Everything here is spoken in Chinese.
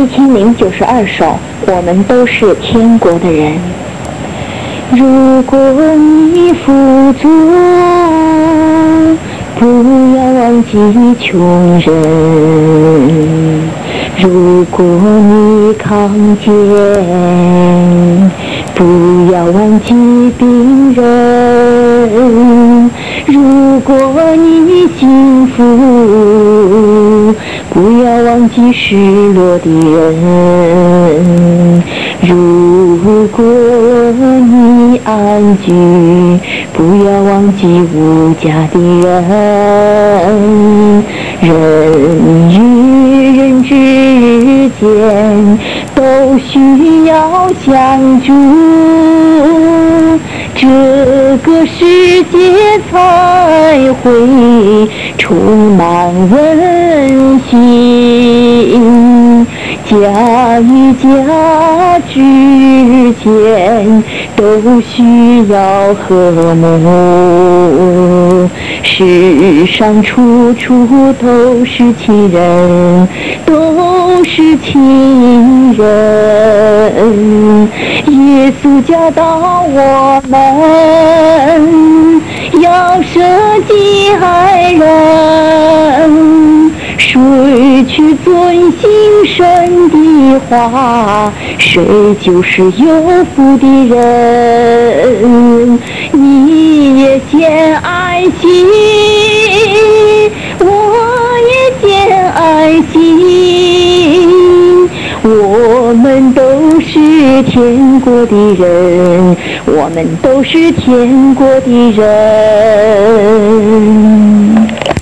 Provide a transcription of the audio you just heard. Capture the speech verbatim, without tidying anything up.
一千零九十二首，我们都是天国的人。如果你富足，不要忘记穷人；如果你康健，不要忘记病人；如果你幸福，不要忘记失落的人；如果你安居，不要忘记无家的人。人与人之间都需要相助，这个世界才会充满温馨。家与家之间都需要和睦，世上处处都是亲人，都是亲人。耶稣教导我们要舍己爱人，谁去遵行神的话，谁就是有福的人。你也献爱心，我也献爱心，我们都是天国的人，我们都是天国的人。